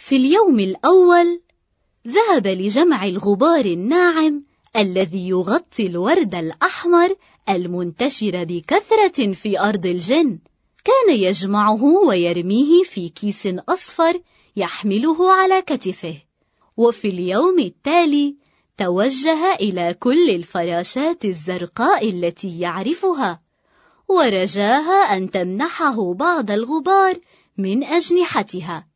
في اليوم الأول ذهب لجمع الغبار الناعم الذي يغطي الورد الأحمر المنتشر بكثرة في أرض الجن. كان يجمعه ويرميه في كيس أصفر يحمله على كتفه. وفي اليوم التالي توجه إلى كل الفراشات الزرقاء التي يعرفها، ورجاها أن تمنحه بعض الغبار من أجنحتها.